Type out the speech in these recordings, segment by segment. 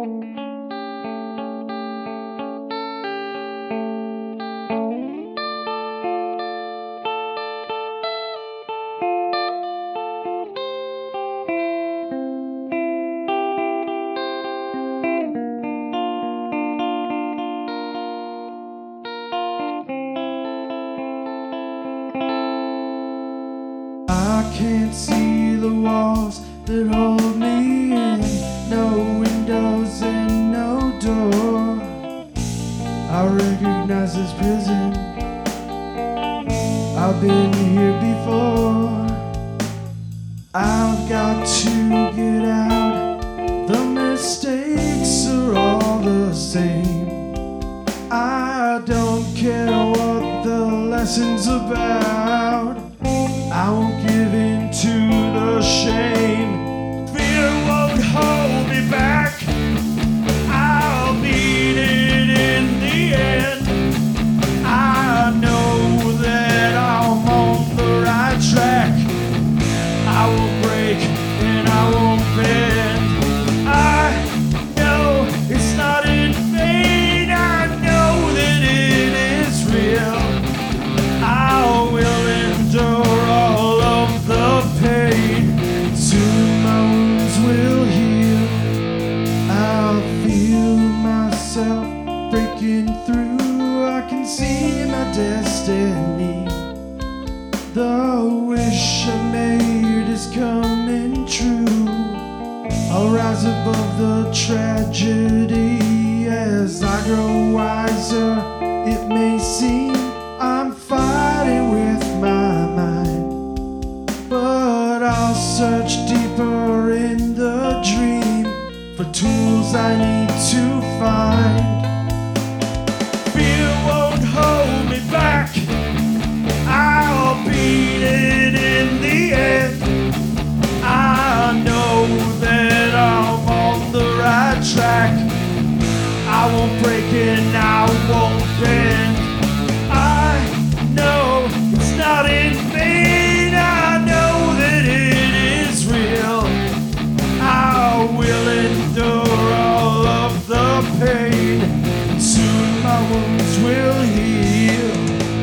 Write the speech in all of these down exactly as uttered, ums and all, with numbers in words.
I can't see the walls that hold me in, no windows and no door. I recognize this prison, I've been here before. I've got to get out, the mistakes are all the same. I don't care what the lesson's about, I won't give in to the shame. Fear won't hold me back, I'll beat it in the end. I know that I'm on the right track, I won't break and I won't bend. I know it's not in vain, I know that it is real. I will endure all of the pain, soon my wounds will heal. I'll feel myself breaking through, I can see my destiny. The wish I made is coming true, I'll rise above the tragedy. As I grow wiser, it may seem I'm fighting with my mind, but I'll search deeper in the dream for tools I need to find. Fear won't hold me back, I'll beat it in the end. I know that I'm on the right track, I won't break and I won't bend. I know it's not in vain, I know that it is real. I will endure all of the pain, and soon my wounds will heal.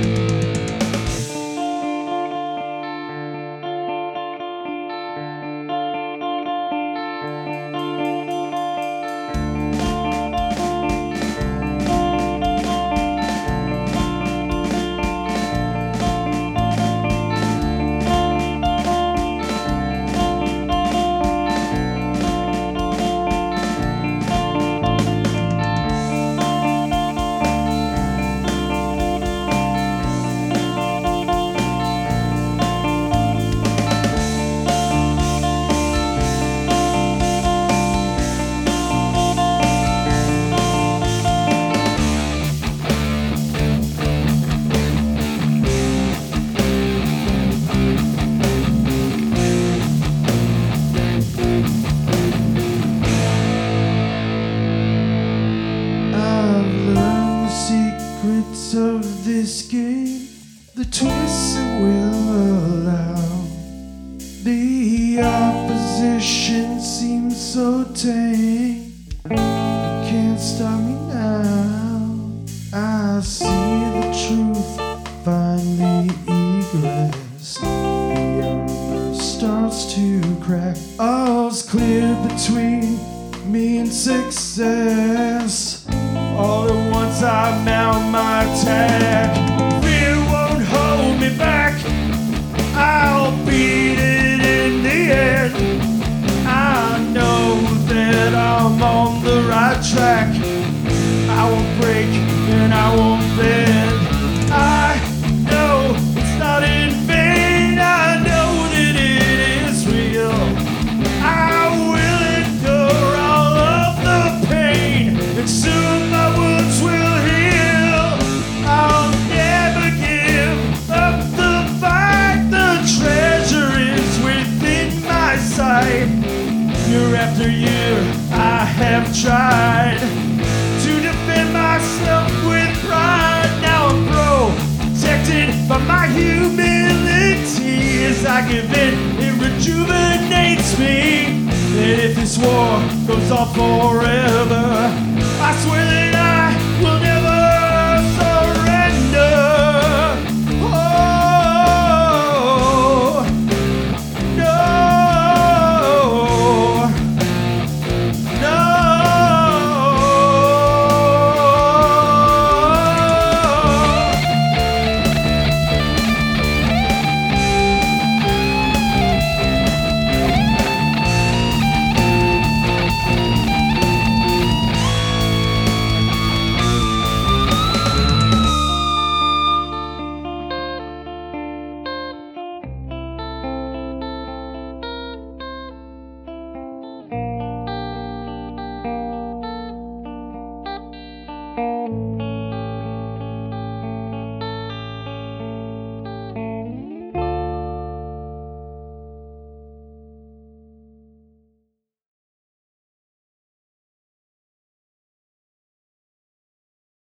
Of this game, the twists it will allow. The opposition seems so tame, you can't stop me now. I see the truth finally egress, the armor starts to crack. All's clear between me and success. All at once I mount my attack. Fear won't hold me back, I'll beat it in the end. I know that I'm on the right track, I won't break and I won't bend. I know it's not in vain, I know that it is real. I will endure all of the pain, and soon my wounds will heal. I'll never give up the fight, the treasure is within my sight. Year after year I have tried to defend myself with pride. Now I'm protected by my humility. As I give in, it rejuvenates me. Said if this war goes on forever, I swear that